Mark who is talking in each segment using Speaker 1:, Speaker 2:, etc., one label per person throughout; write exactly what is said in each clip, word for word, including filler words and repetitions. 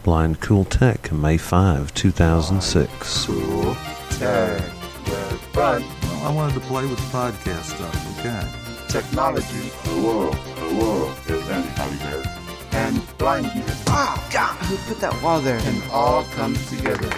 Speaker 1: Blind Cool Tech, May fifth, two thousand six.
Speaker 2: Cool Tech. Where fun.
Speaker 3: Well, I wanted to play with the podcast stuff, okay?
Speaker 2: Technology. The world. The world is anybody's there. And blindness.
Speaker 4: Oh, God, who put that wall there?
Speaker 2: And all comes together.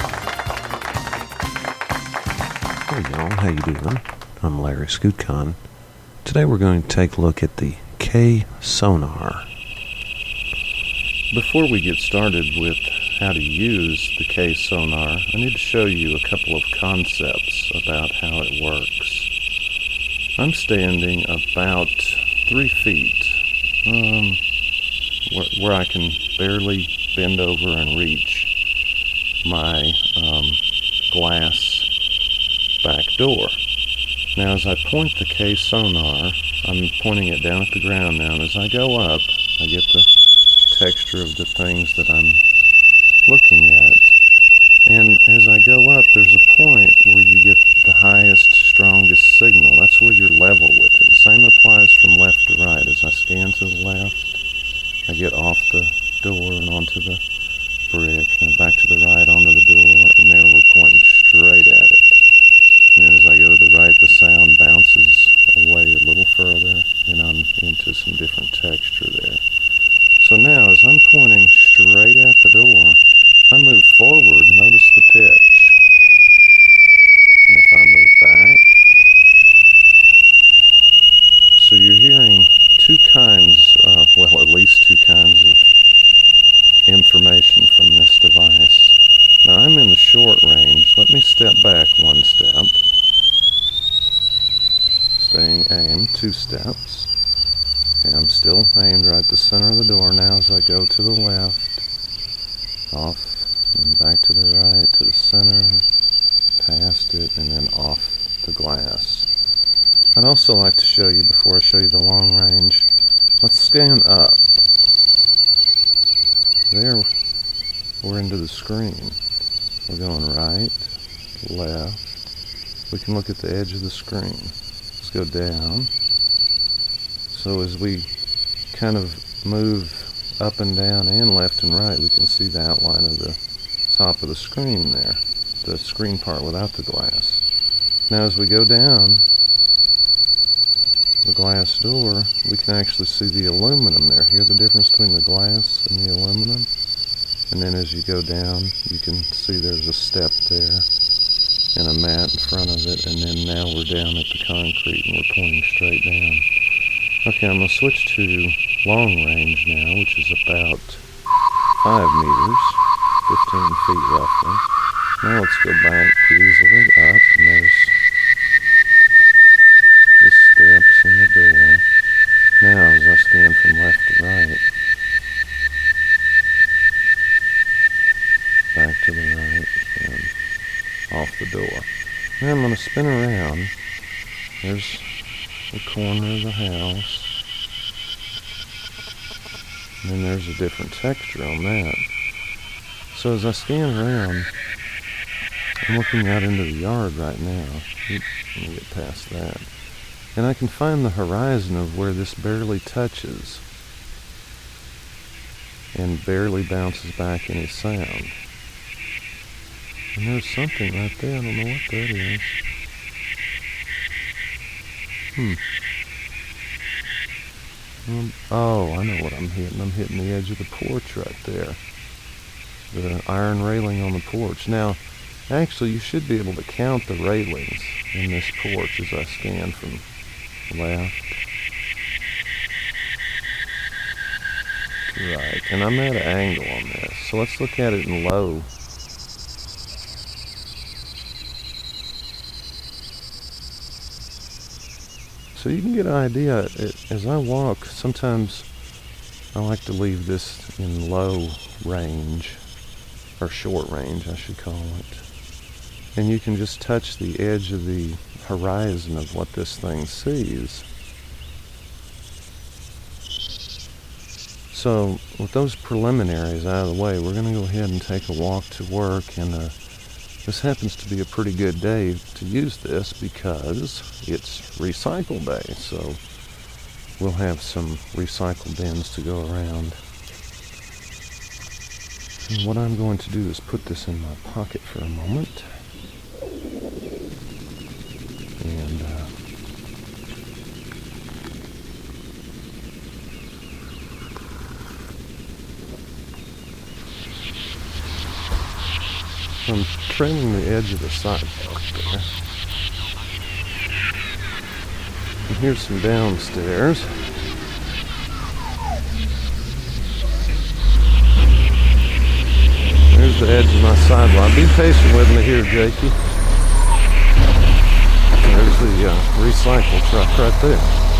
Speaker 1: Hey y'all, how you doing? I'm Larry Scootcon. Today we're going to take a look at the K-Sonar. Before we get started with how to use the K-Sonar, I need to show you a couple of concepts about how it works. I'm standing about three feet, um, where, where I can barely bend over and reach my um, glass back door. Now as I point the K-Sonar, I'm pointing it down at the ground now, and as I go up, I get the texture of the things that I'm looking at. And as I go up, there's a point where you get the highest, strongest signal. That's where you're level with it. Same applies from left to right. As I scan to the left, I get off the door and onto the brick, and back to the right onto the door, and there we're pointing straight at it. And then as I go to the right, the sound bounces away a little further, and I'm into some different texture there. So now, as I'm pointing straight at the door, if I move forward, notice the pitch. And if I move back, so you're hearing two kinds, uh, well, at least two kinds of information from this device. Now, I'm in the short range. Let me step back one step. Staying aimed, two steps. Okay, I'm still aimed right at the center of the door now as I go to the left, off, and back to the right, to the center, past it, and then off the glass. I'd also like to show you, before I show you the long range, let's scan up. There, we're into the screen. We're going right, left. We can look at the edge of the screen. Let's go down. So as we kind of move up and down and left and right, we can see the outline of the top of the screen there, the screen part without the glass. Now as we go down the glass door, we can actually see the aluminum there. Hear the difference between the glass and the aluminum? And then as you go down, you can see there's a step there and a mat in front of it, and then now we're down at the concrete and we're pointing straight down. Okay, I'm going to switch to long range now, which is about five meters, fifteen feet roughly. Now let's go back easily up, and there's the steps and the door. Now as I scan from left to right, back to the right, and off the door. Now I'm going to spin around. There's the corner of the house. And then there's a different texture on that. So as I scan around, I'm looking out into the yard right now. Oops, let me get past that. And I can find the horizon of where this barely touches and barely bounces back any sound. And there's something right there. I don't know what that is. Hmm. Um, oh, I know what I'm hitting. I'm hitting the edge of the porch right there. The iron railing on the porch. Now, actually, you should be able to count the railings in this porch as I scan from left to right. And I'm at an angle on this. So let's look at it in low. So you can get an idea. It, as I walk, sometimes I like to leave this in low range, or short range, I should call it. And you can just touch the edge of the horizon of what this thing sees. So with those preliminaries out of the way, we're going to go ahead and take a walk to work, and uh, this happens to be a pretty good day to use this because it's recycle day, so we'll have some recycle bins to go around. And what I'm going to do is put this in my pocket for a moment. And uh, I'm trailing the edge of the sidewalk there. And here's some downstairs. There's the edge of my sidewalk. Be patient with me here, Jakey. There's the uh, recycle truck right there.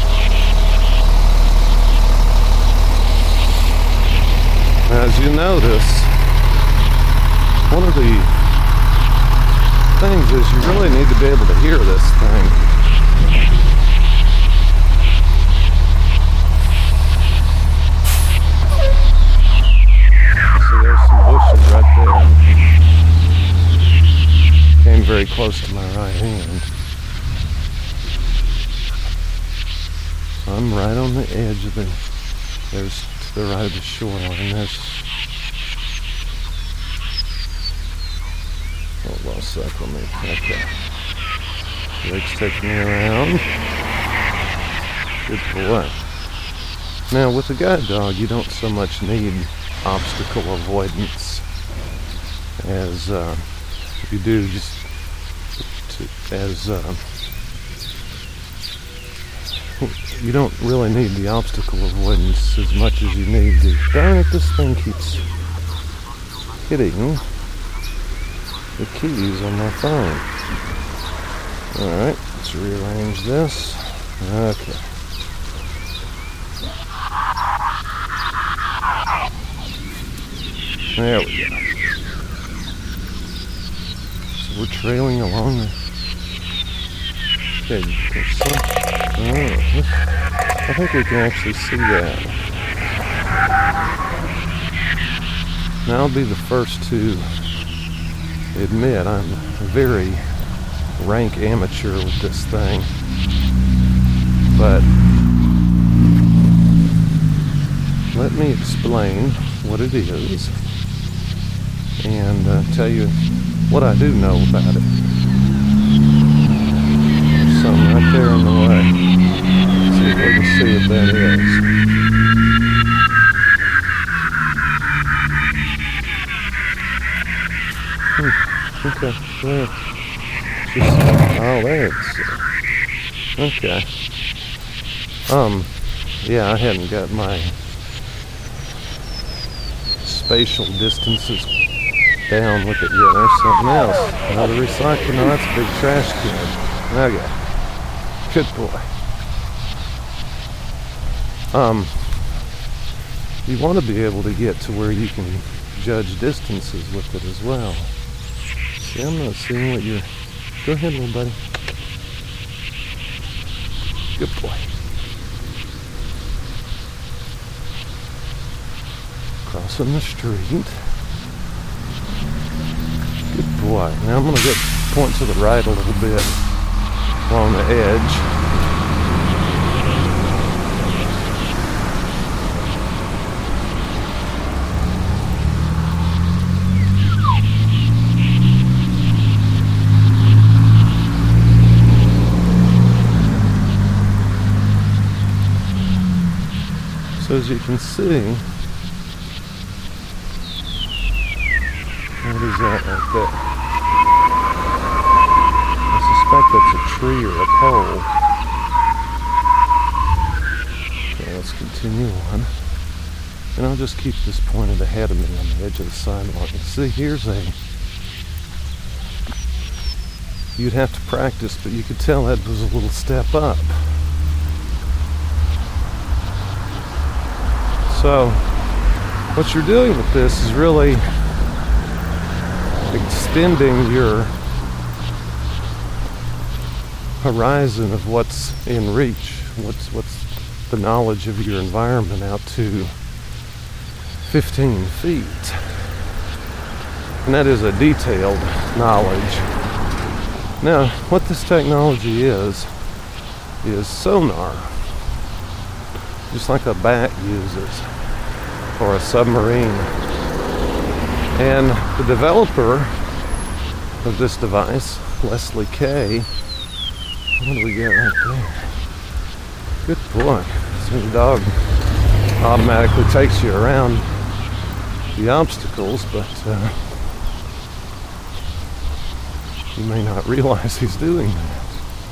Speaker 1: As you notice, one of the things is you really need to be able to hear this thing. See, there's some bushes right there. Came very close to my right hand. I'm right on the edge of the, there's to the right of the shoreline. There's, hold on a sec, let me, okay. Rick's taking me around. Good boy. Now with a guide dog, you don't so much need obstacle avoidance as uh, you do just to, as uh, you don't really need the obstacle avoidance as much as you need the, darn it, this thing keeps hitting the keys on my phone. Alright, let's rearrange this. Okay. There we go. So we're trailing along the... Okay, there's some... Oh, I think we can actually see that. Now I'll be the first to admit I'm a very rank amateur with this thing. But let me explain what it is and uh, tell you what I do know about it. There's something right there in the way. Let's see if we can see what that is. Hmm. Okay. There. Just, oh, there it is. Okay. Um. Yeah, I hadn't got my spatial distances down. Look at you. There's something else. Another recycling. No, that's a big trash can. Okay. Good boy. Um. You want to be able to get to where you can judge distances with it as well. See, I'm not seeing what you're... Go ahead, little buddy. Good boy. Crossing the street. Good boy. Now I'm going to get point to the right a little bit along the edge. So as you can see, what is that right there? I suspect that's a tree or a pole. Okay, let's continue on. And I'll just keep this pointed ahead of me on the edge of the sidewalk. And see, here's a... You'd have to practice, but you could tell that was a little step up. So, what you're doing with this is really extending your horizon of what's in reach, what's what's the knowledge of your environment out to fifteen feet. And that is a detailed knowledge. Now, what this technology is, is sonar. Just like a bat uses, or a submarine And the developer of this device, Leslie Kay, what do we get right there? Good boy. So the dog automatically takes you around the obstacles, but uh, you may not realize he's doing that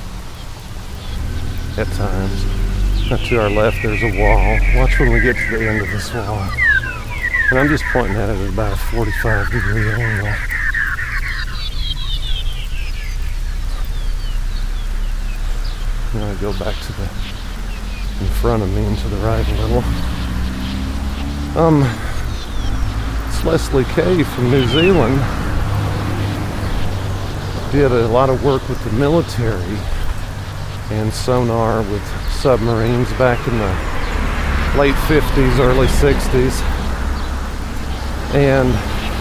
Speaker 1: at times. Now to our left there's a wall. Watch when we get to the end of this wall. And I'm just pointing at it at about a forty-five degree angle. Now I go back to the in front of me and to the right a little. Um, it's Leslie Kay from New Zealand. Did a lot of work with the military and sonar with submarines back in the late fifties, early sixties. And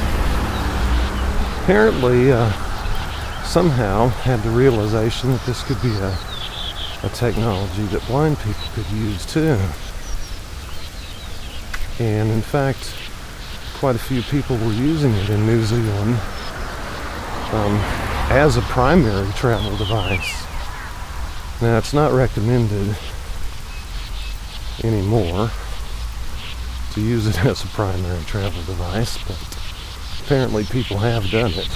Speaker 1: apparently uh, somehow had the realization that this could be a, a technology that blind people could use too. And in fact, quite a few people were using it in New Zealand um, as a primary travel device. Now, it's not recommended anymore to use it as a primary travel device, but apparently people have done it.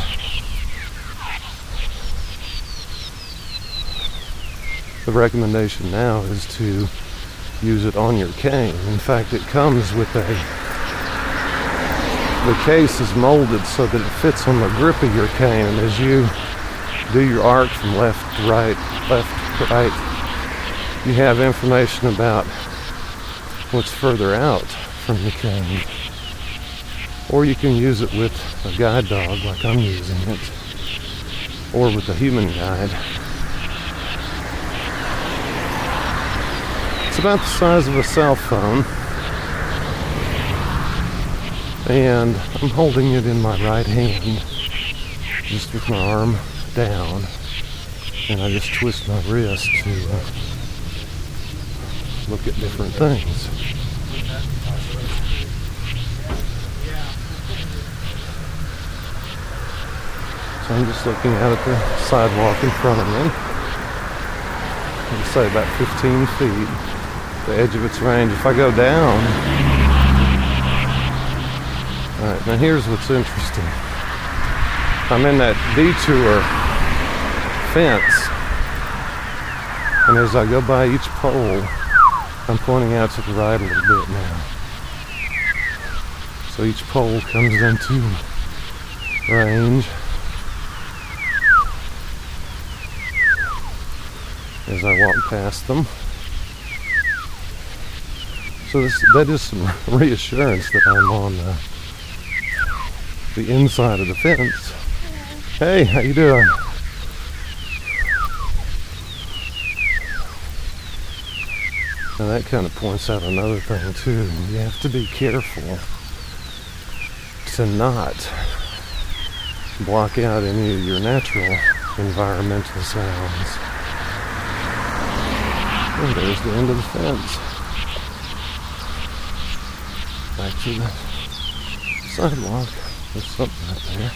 Speaker 1: The recommendation now is to use it on your cane. In fact, it comes with a, the case is molded so that it fits on the grip of your cane, and as you do your arc from left to right, left to right, you have information about what's further out from the cane. Or you can use it with a guide dog like I'm using it, or with a human guide. It's about the size of a cell phone, and I'm holding it in my right hand, just with my arm down, and I just twist my wrist to uh, look at different things. So I'm just looking out at the sidewalk in front of me. I'd say about fifteen feet, the edge of its range. If I go down, all right, now here's what's interesting. I'm in that detour fence, and as I go by each pole, I'm pointing out to the right a little bit now. So each pole comes into range as I walk past them. So this, that is some reassurance that I'm on uh, the inside of the fence. Hey, how you doing? Now that kind of points out another thing too. You have to be careful to not block out any of your natural environmental sounds. And there's the end of the fence. Back to the sidewalk. There's something up there.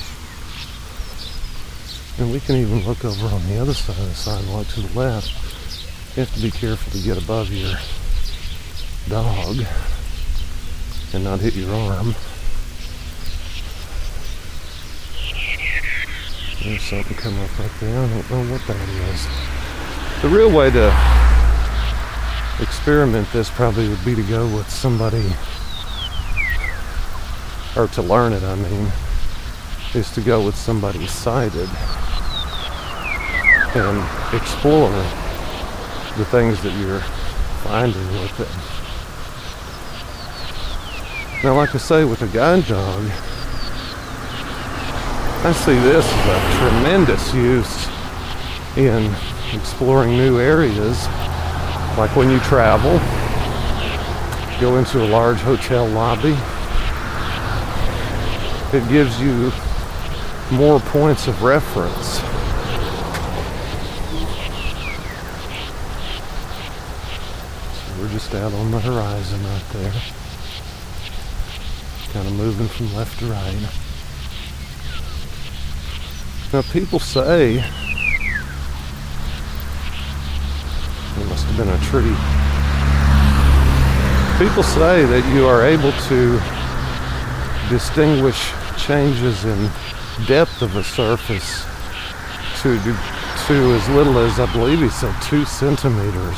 Speaker 1: And we can even look over on the other side of the sidewalk to the left. You have to be careful to get above your dog and not hit your arm. There's something come up right there. I don't know what that is. The real way to experiment this probably would be to go with somebody, or to learn it, I mean, is to go with somebody sighted and explore the things that you're finding with it. Now, like I say, with a guide dog, I see this as a tremendous use in exploring new areas. Like when you travel, go into a large hotel lobby, it gives you more points of reference. So we're just out on the horizon right there. kind of moving from left to right. Now people say, it must have been a tree. People say that you are able to distinguish changes in depth of a surface to to as little as, I believe he said, two centimeters.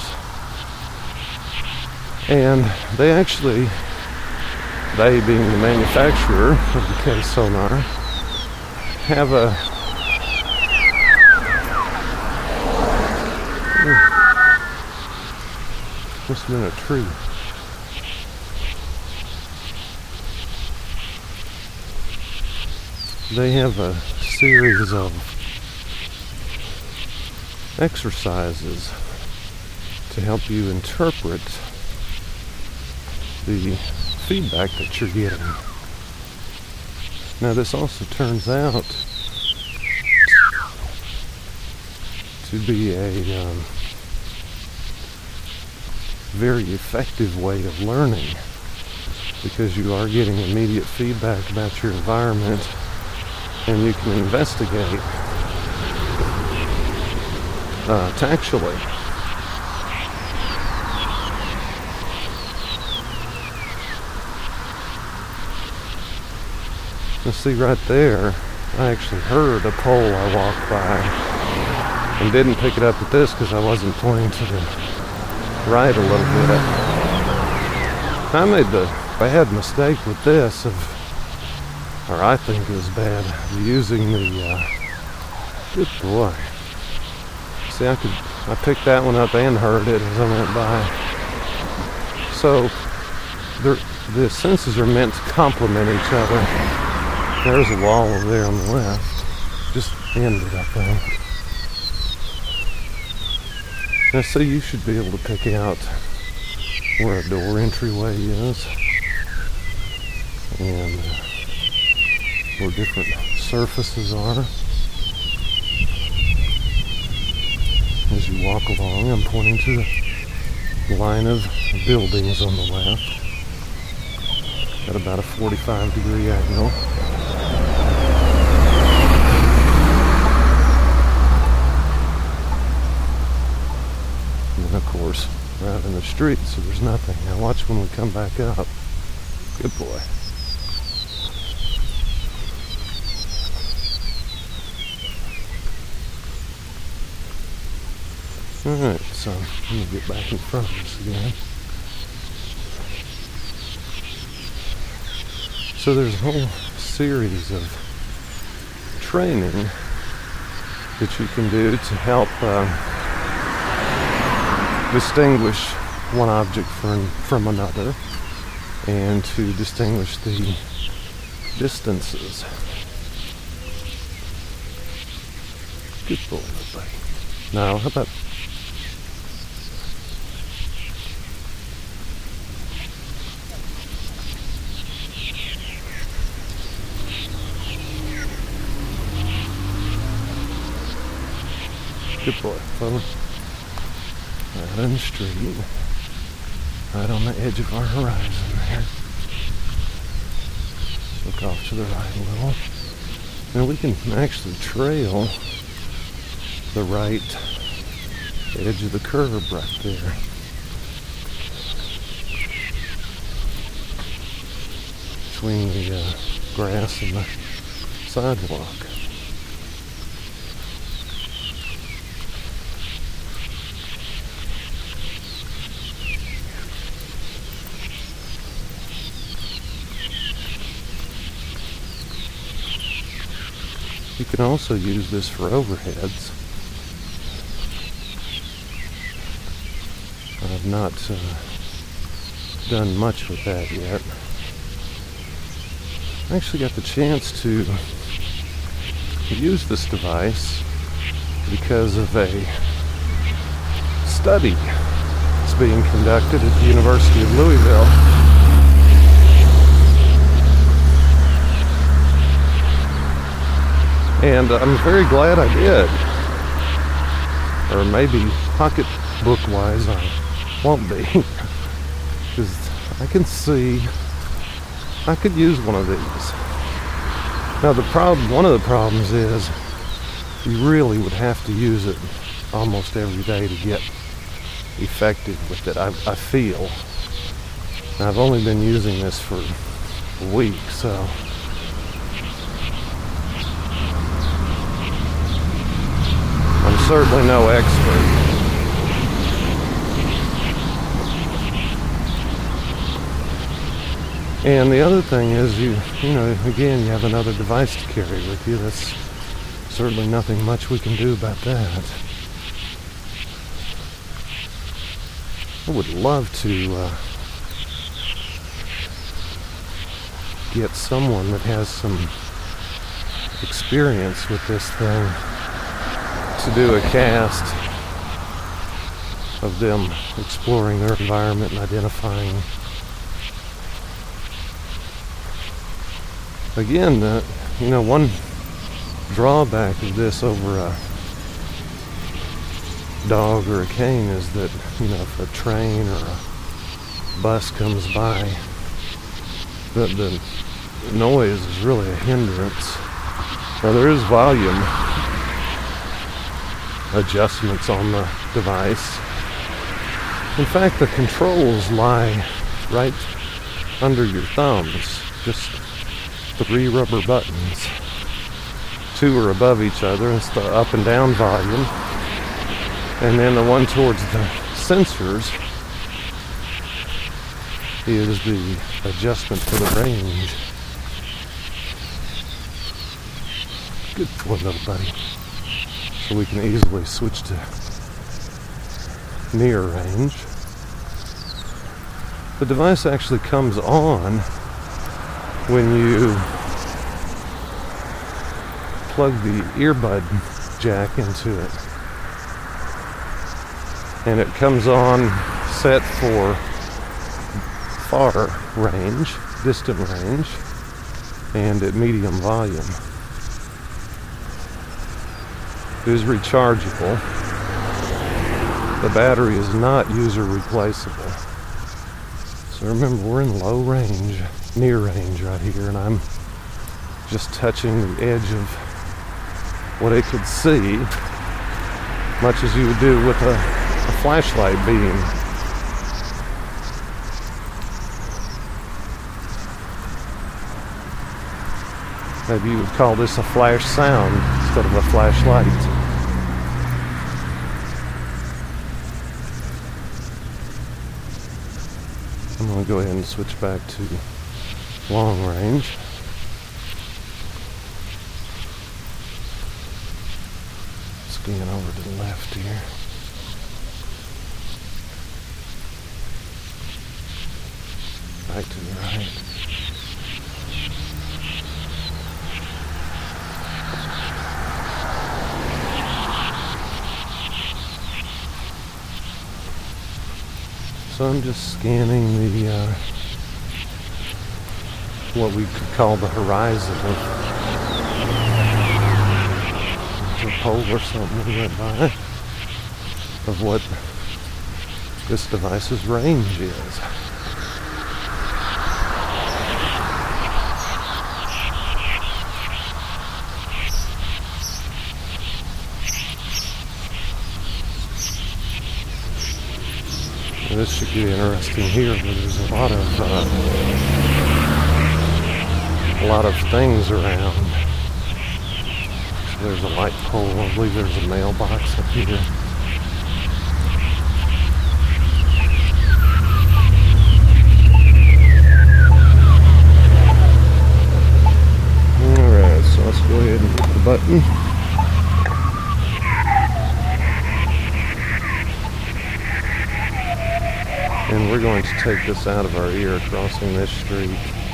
Speaker 1: And they actually, they being the manufacturer of the K-Sonar, have a must have been a tree. They have a series of exercises to help you interpret the feedback that you're getting. Now this also turns out to be a um, very effective way of learning, because you are getting immediate feedback about your environment and you can investigate uh, tactually. Now see right there, I actually heard a pole I walked by and didn't pick it up at this because I wasn't pointing to the right a little bit. I made the bad mistake with this of, or I think it was bad, using the, uh, good boy. See, I could, I picked that one up and heard it as I went by. So, the senses are meant to complement each other. There's a wall over there on the left. Just ended, I think. Now, so you should be able to pick out where a door entryway is. And uh, where different surfaces are. As you walk along, I'm pointing to the line of buildings on the left at about a forty-five degree angle. And then of course, we're out in the street, so there's nothing. Now watch when we come back up. Good boy. Alright, so I'm going to get back in front of this again. So there's a whole series of training that you can do to help uh, distinguish one object from, from another and to distinguish the distances. Good boy, buddy. Now, how about good boy, fella. Out in the street. Right on the edge of our horizon there. Look off to the right a little. Now we can actually trail the right edge of the curb right there. Between the uh, grass and the sidewalk. You can also use this for overheads. I've not uh, done much with that yet. I actually got the chance to use this device because of a study that's being conducted at the University of Louisville. And I'm very glad I did. Or maybe pocketbook-wise I won't be. Because I can see I could use one of these. Now the problem, one of the problems is you really would have to use it almost every day to get effective with it, I, I feel. And I've only been using this for a week, so I'm certainly no expert. And the other thing is, you, you know, again, you have another device to carry with you. That's certainly nothing much we can do about that. I would love to uh, get someone that has some experience with this thing to do a cast of them exploring their environment and identifying. Again, uh, you know, one drawback of this over a dog or a cane is that, you know, if a train or a bus comes by, the, the noise is really a hindrance. Now there is volume adjustments on the device. In fact, the controls lie right under your thumbs, just three rubber buttons. Two are above each other. It's the up and down volume. And then the one towards the sensors is the adjustment for the range. Good boy, little buddy. So we can easily switch to near range. The device actually comes on when you plug the earbud jack into it. And it comes on set for far range, distant range, and at medium volume. It is rechargeable. The battery is not user replaceable. So remember, we're in low range, near range right here, and I'm just touching the edge of what it could see, much as you would do with a, a flashlight beam. Maybe you would call this a flash sound instead of a flashlight. I'm going to go ahead and switch back to long range. Scan over to the left here. Back to the right. So I'm just scanning the, uh, what we could call the horizon of a pole or something we went by, of what this device's range is. This should get interesting here, but there's a lot of uh, a lot of things around. So there's a light pole. I believe there's a mailbox up here. All right, so let's go ahead and hit the button. And we're going to take this out of our ear crossing this street.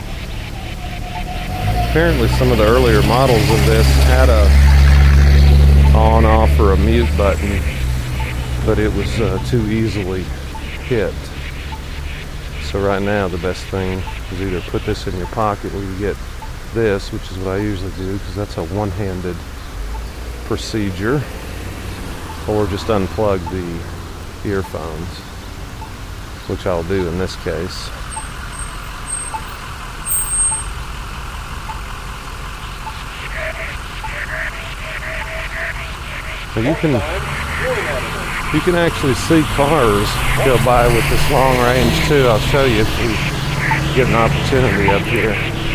Speaker 1: Apparently some of the earlier models of this had a on, off, or a mute button, but it was uh, too easily hit. So right now the best thing is either put this in your pocket where you get this, which is what I usually do because that's a one-handed procedure, or just unplug the earphones, which I'll do in this case. So you can you can actually see cars go by with this long range too. I'll show you if we get an opportunity up here.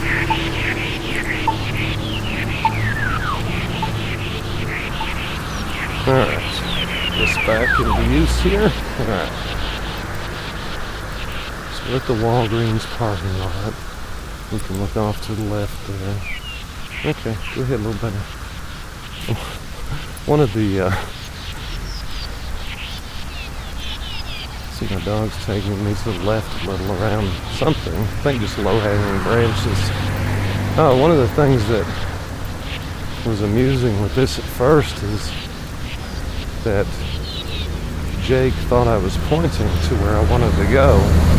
Speaker 1: Alright, this back into use here. Alright. So we're at the Walgreens parking lot. We can look off to the left there. Okay, go ahead a little better. One of the, uh, see my dog's taking me to the left a little around something. I think just low-hanging branches. Oh, one of the things that was amusing with this at first is that Jake thought I was pointing to where I wanted to go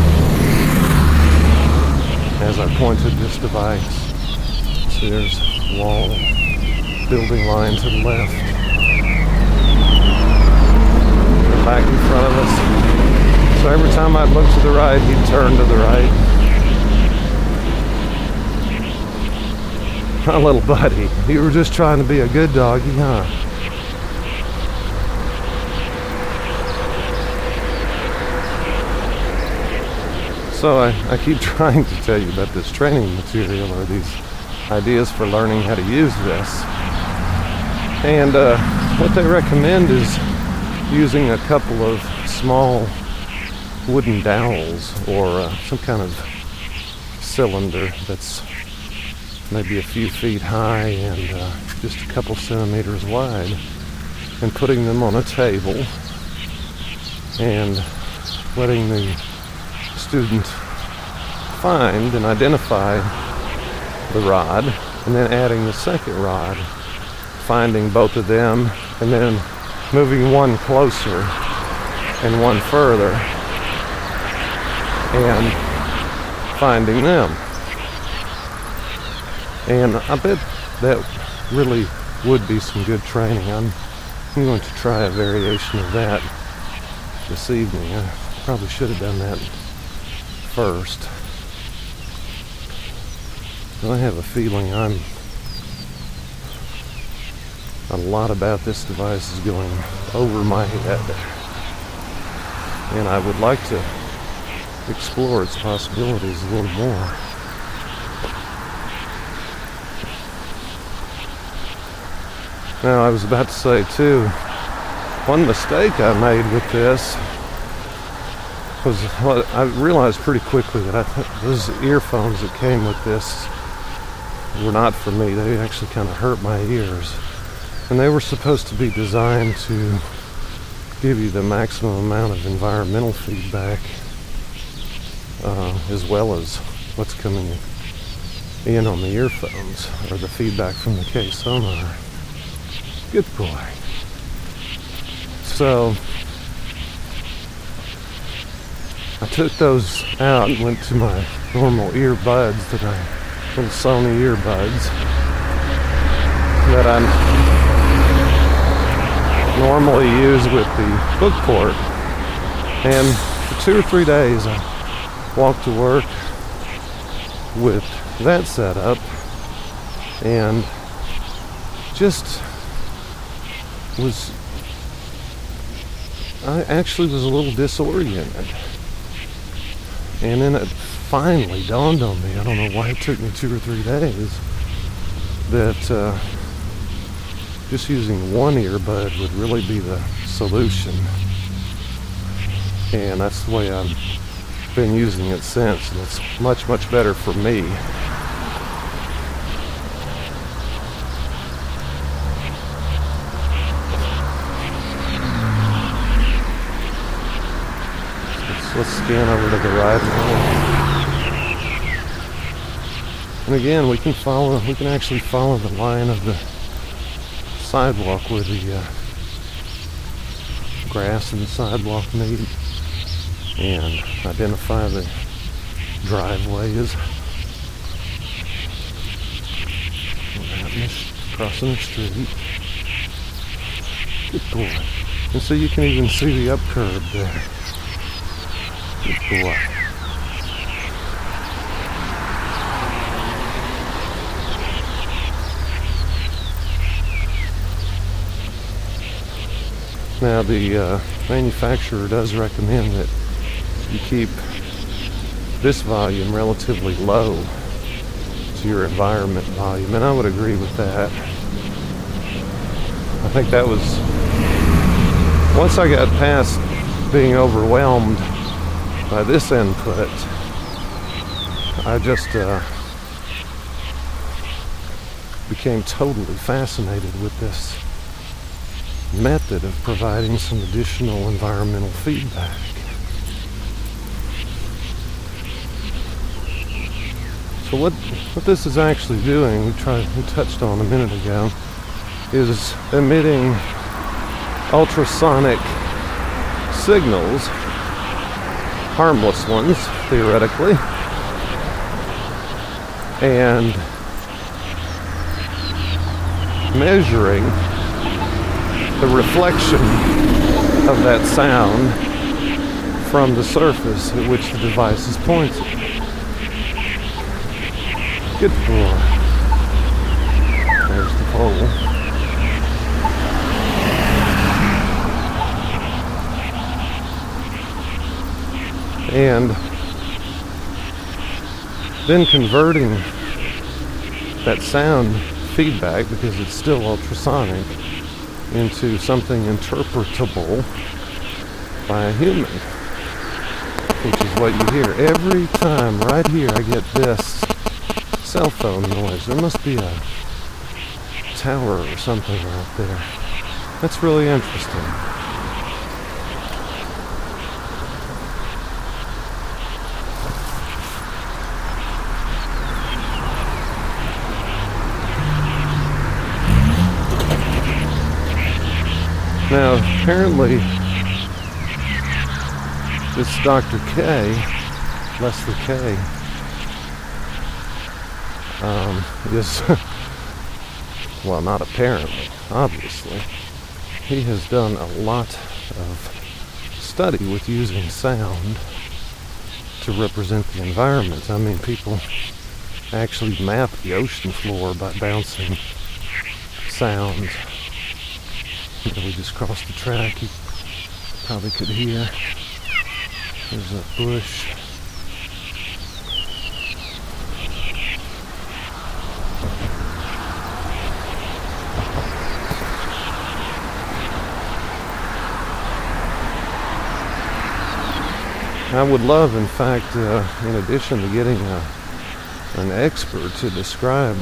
Speaker 1: as I pointed this device. So there's wall, building line to the left. And back in front of us. So every time I'd look to the right, he'd turn to the right. My little buddy, you were just trying to be a good doggy, huh? So I, I keep trying to tell you about this training material or these ideas for learning how to use this. And uh, what they recommend is using a couple of small wooden dowels or uh, some kind of cylinder that's maybe a few feet high and uh, just a couple centimeters wide, and putting them on a table and letting the student find and identify the rod, and then adding the second rod, finding both of them, and then moving one closer and one further and finding them. And I bet that really would be some good training. I'm, I'm going to try a variation of that this evening. I probably should have done that first. But I have a feeling I'm a lot about this device is going over my head, and I would like to explore its possibilities a little more. Now, I was about to say too, one mistake I made with this was, well, I realized pretty quickly that I th- those earphones that came with this were not for me. They actually kind of hurt my ears. And they were supposed to be designed to give you the maximum amount of environmental feedback, uh, as well as what's coming in on the earphones, or the feedback from the K-Sonar. Good boy. So I took those out and went to my normal earbuds that I, little Sony earbuds that I normally use with the book port. And for two or three days I walked to work with that setup and just was, I actually was a little disoriented. And then it finally dawned on me, I don't know why it took me two or three days, that uh, just using one earbud would really be the solution. And that's the way I've been using it since, and it's much, much better for me. Let's scan over to the right now. And again, we can follow, we can actually follow the line of the sidewalk where the uh, grass and the sidewalk meet, and identify the driveways. Crossing the street. Good boy. And so you can even see the up curb there. Good boy. Now the uh, manufacturer does recommend that you keep this volume relatively low to your environment volume, and I would agree with that. I think that was, once I got past being overwhelmed by this input, I just uh, became totally fascinated with this method of providing some additional environmental feedback. So what what this is actually doing, we tried we touched on a minute ago, is emitting ultrasonic signals, harmless ones theoretically, and measuring the reflection of that sound from the surface at which the device is pointed. Good for. There's the pole. And then converting that sound feedback, because it's still ultrasonic, into something interpretable by a human, which is what you hear every time. Right here I get this cell phone noise. There must be a tower or something out there. That's really interesting. Now, apparently, this Doctor K, Leslie K, um, is, well, not apparently, obviously, he has done a lot of study with using sound to represent the environment. I mean, people actually map the ocean floor by bouncing sounds. We just crossed the track. You probably could hear. There's a bush. I would love, in fact, uh, in addition to getting a, an expert to describe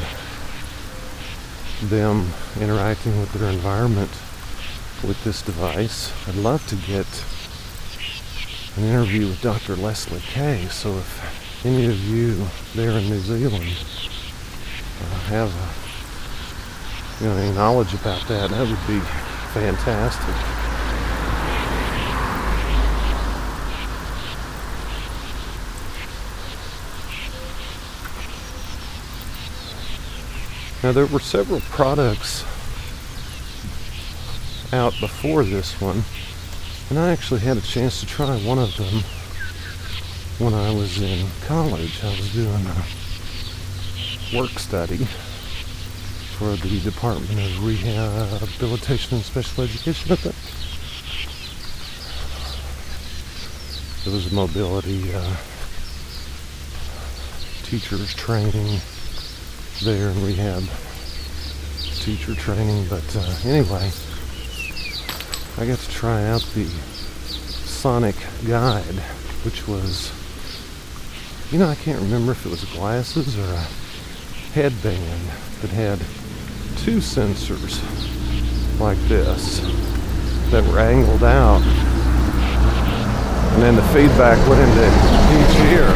Speaker 1: them interacting with their environment with this device, I'd love to get an interview with Doctor Leslie K. So if any of you there in New Zealand uh, have a, you know, any knowledge about that, that would be fantastic. Now, there were several products out before this one, and I actually had a chance to try one of them when I was in college. I was doing a work study for the Department of Rehabilitation and Special Education, I think. It was a mobility uh, teachers training there in rehab, teacher training, but uh, anyway, I got to try out the Sonic Guide, which was, you know, I can't remember if it was glasses or a headband that had two sensors like this that were angled out, and then the feedback went into each ear.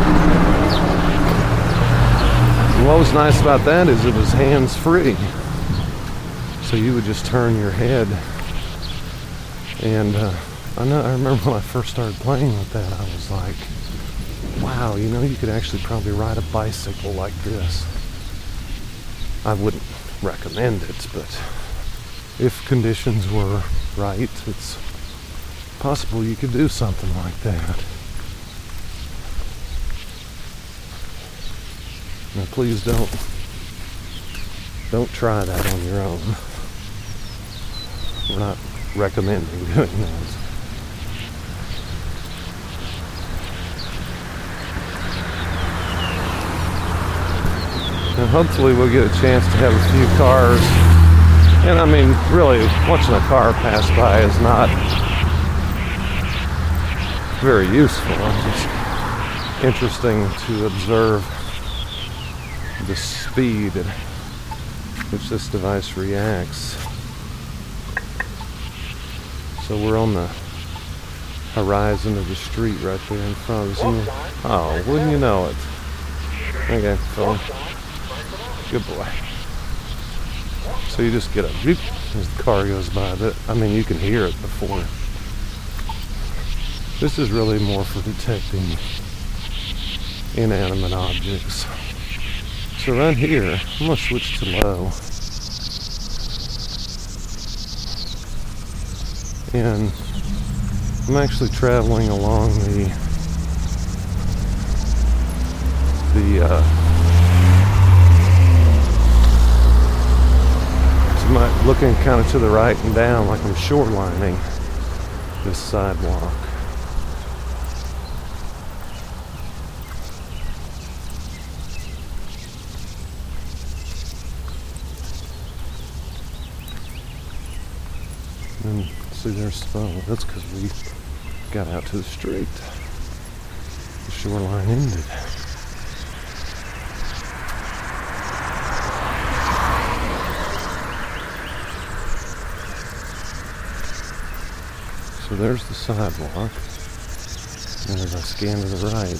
Speaker 1: And what was nice about that is it was hands-free, so you would just turn your head. And uh, I know I remember when I first started playing with that, I was like, wow, you know, you could actually probably ride a bicycle like this. I wouldn't recommend it, but if conditions were right, it's possible you could do something like that. Now, please don't don't try that on your own. We're not recommending doing that. And hopefully we'll get a chance to have a few cars. And I mean, really, watching a car pass by is not very useful. It's just interesting to observe the speed at which this device reacts. So we're on the horizon of the street right there in front of us. Oh, wouldn't you know it? Okay, Phil. Good boy. So you just get a beep as the car goes by. But I mean, you can hear it before. This is really more for detecting inanimate objects. So right here, I'm gonna switch to low. And I'm actually traveling along the the uh, looking kind of to the right and down like I'm shorelining this sidewalk. And see, there's oh, that's because we got out to the street. The shoreline ended. So there's the sidewalk, and as I scan to the right,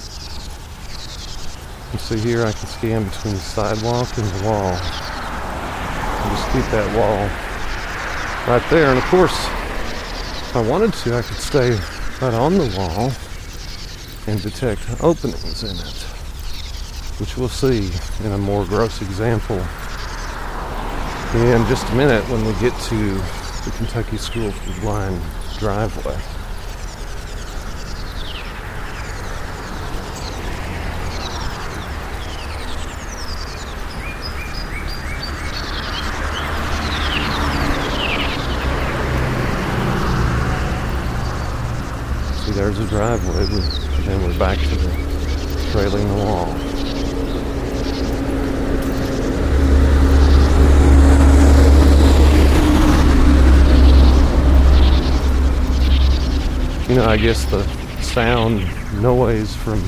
Speaker 1: you see here I can scan between the sidewalk and the wall, and just keep that wall right there. And of course, if I wanted to, I could stay right on the wall and detect openings in it, which we'll see in a more gross example in just a minute when we get to the Kentucky School for the Blind driveway. See, there's a driveway, and then we're back to the trailing the wall. You know, I guess the sound noise from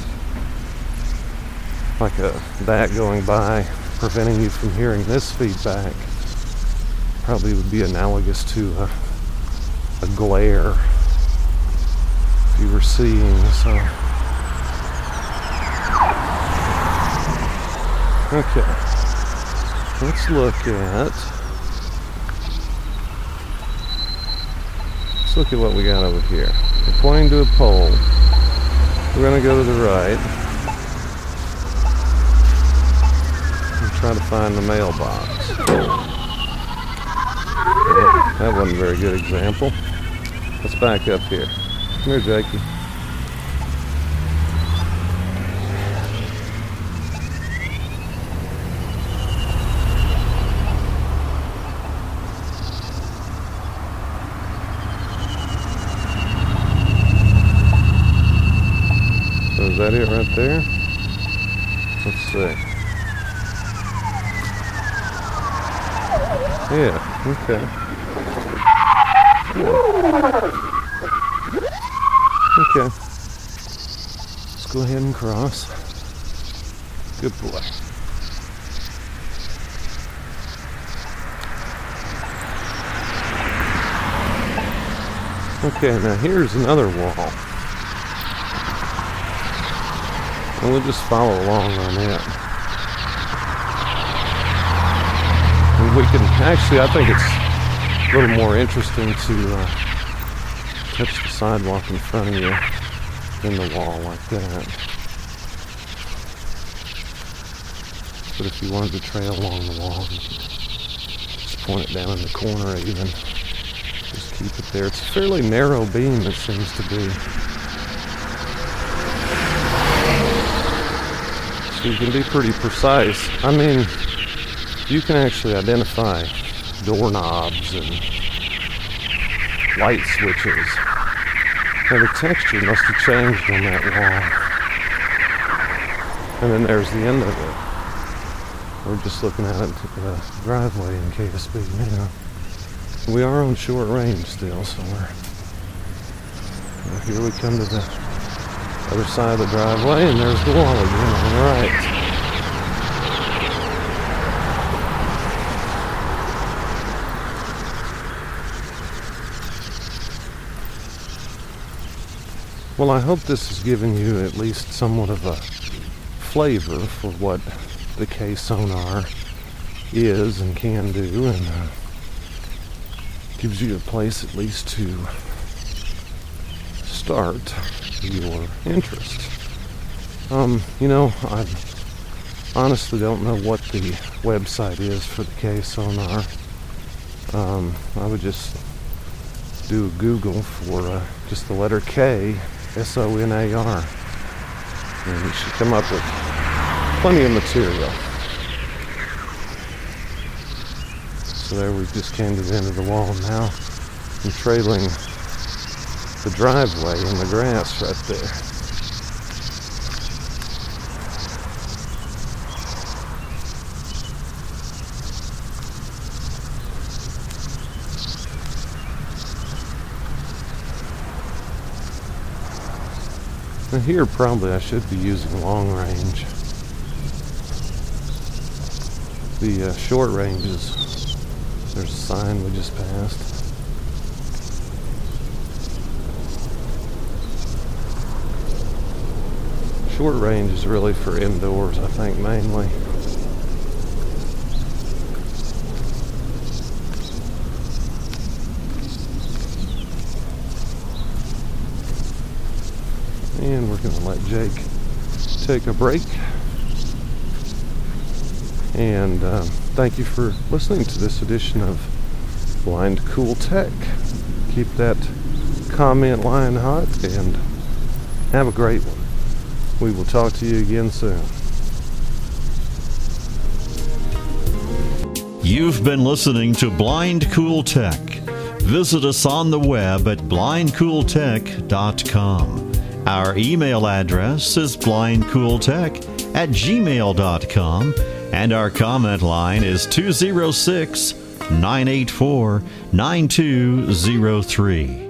Speaker 1: like a that going by preventing you from hearing this feedback probably would be analogous to a, a glare if you were seeing. So okay, let's look at let's look at what we got over here. We're pointing to a pole. We're going to go to the right and try to find the mailbox. Well, that wasn't a very good example. Let's back up here. Come here, Jakey. Is that it right there? Let's see. Yeah, okay. Okay. Let's go ahead and cross. Good boy. Okay, now here's another wall. And we'll just follow along on it. And we can actually, I think it's a little more interesting to uh, touch the sidewalk in front of you than the wall like that. But if you wanted to trail along the wall, you could just point it down in the corner even. Just keep it there. It's a fairly narrow beam, it seems to be. You can be pretty precise. I mean, you can actually identify doorknobs and light switches. Now the texture must have changed on that wall. And then there's the end of it. We're just looking at it, the driveway in K S B now. We are on short range still, so we're... Well, here we come to the other side of the driveway, and there's the wall again on the right. Well, I hope this has given you at least somewhat of a flavor for what the K-Sonar is and can do, and uh, gives you a place at least to start your interest. Um, you know, I honestly don't know what the website is for the K-Sonar. Um, I would just do a Google for uh, just the letter K, S O N A R, and you should come up with plenty of material. So there we just came to the end of the wall now. I'm trailing the driveway in the grass right there. Now here probably I should be using long range. The uh, short ranges, there's a sign we just passed. Short range is really for indoors, I think, mainly. And we're going to let Jake take a break. And um, thank you for listening to this edition of Blind Cool Tech. Keep that comment line hot and have a great one. We will talk to you again soon.
Speaker 5: You've been listening to Blind Cool Tech. Visit us on the web at blind cool tech dot com. Our email address is blind cool tech at gmail dot com, and our comment line is two oh six, nine eight four, nine two oh three.